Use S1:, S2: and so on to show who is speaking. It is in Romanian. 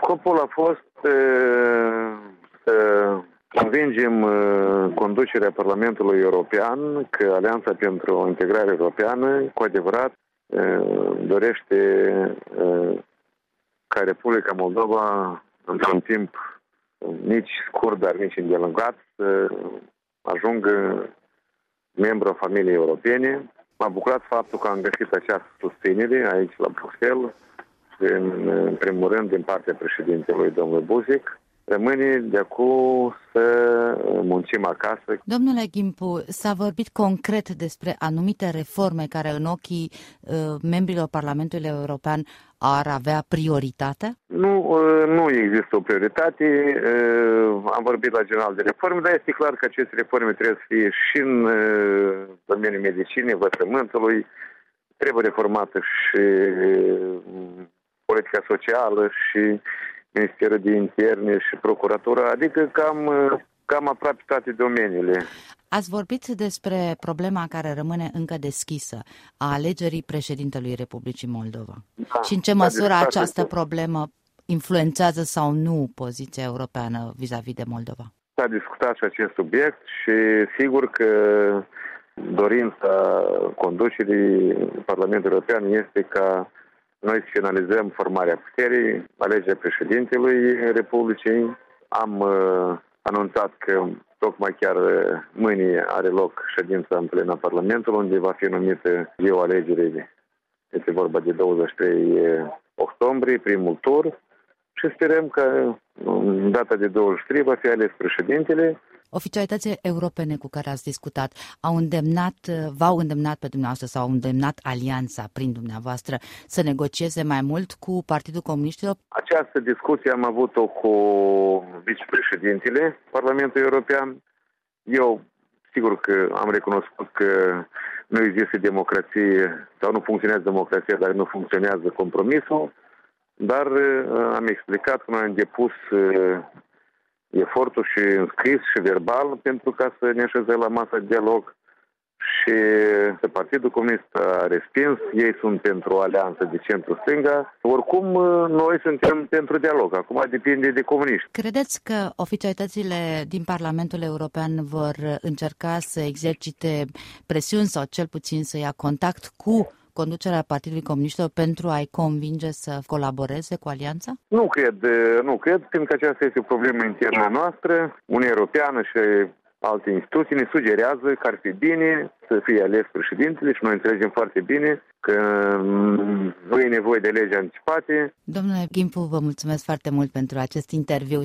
S1: Scopul a fost să convingem conducerea Parlamentului European că Alianța pentru Integrare Europeană cu adevărat dorește ca Republica Moldova într-un timp nici scurt, dar nici îndelungat să ajungă membru a familiei europene. M-a bucurat faptul că am găsit această susținere aici la Bruxelles, în primul rând din partea președintelui domnul Buzek. Rămâne de acum să muncim acasă.
S2: Domnule Gimpu, s-a vorbit concret despre anumite reforme care în ochii membrilor Parlamentului European ar avea prioritate?
S1: Nu există o prioritate. Am vorbit la general de reforme, dar este clar că aceste reforme trebuie să fie și în domeniul medicinei, învățământului, trebuie reformată și politica socială și Ministerul de Interne și Procuratura, adică cam aproape toate domeniile.
S2: Ați vorbit despre problema care rămâne încă deschisă, a alegerii președintelui Republicii Moldova. Da, și în ce măsură această problemă influențează sau nu poziția europeană vis-a-vis de Moldova?
S1: S-a discutat și acest subiect și sigur că dorința conducerii Parlamentului European este ca noi să finalizăm formarea puterii, alegerea președintelui Republicii. Am anunțat că tocmai chiar mâine are loc ședința în plena Parlamentului, unde va fi numită ziua alegerii. Este vorba de 23 octombrie, primul tur. Și sperăm că în data de 23 va fi ales președintele.
S2: Oficialitățile europene cu care ați discutat v-au îndemnat pe dumneavoastră sau au îndemnat alianța prin dumneavoastră să negocieze mai mult cu Partidul Comuniștilor?
S1: Această discuție am avut-o cu vicepreședintele Parlamentului European. Eu, sigur că am recunoscut că nu există democrație sau nu funcționează democrația, dar nu funcționează compromisul, dar am explicat că noi am depus efortul și înscris și verbal pentru ca să ne așezăm la masa de dialog și Partidul Comunist a respins, ei sunt pentru o alianță de centru-stânga. Oricum, noi suntem pentru dialog, acum depinde de comuniști.
S2: Credeți că oficialitățile din Parlamentul European vor încerca să exercite presiuni sau cel puțin să ia contact cu conducerea Partidului Comuniștilor pentru a-i convinge să colaboreze cu alianța? Nu cred,
S1: pentru că aceasta este o problemă internă noastră. Uniunea Europeană și alte instituții ne sugerează că ar fi bine să fie ales președintele și noi înțelegem foarte bine că nu e nevoie de legi anticipate.
S2: Domnule Gimpu, vă mulțumesc foarte mult pentru acest interviu.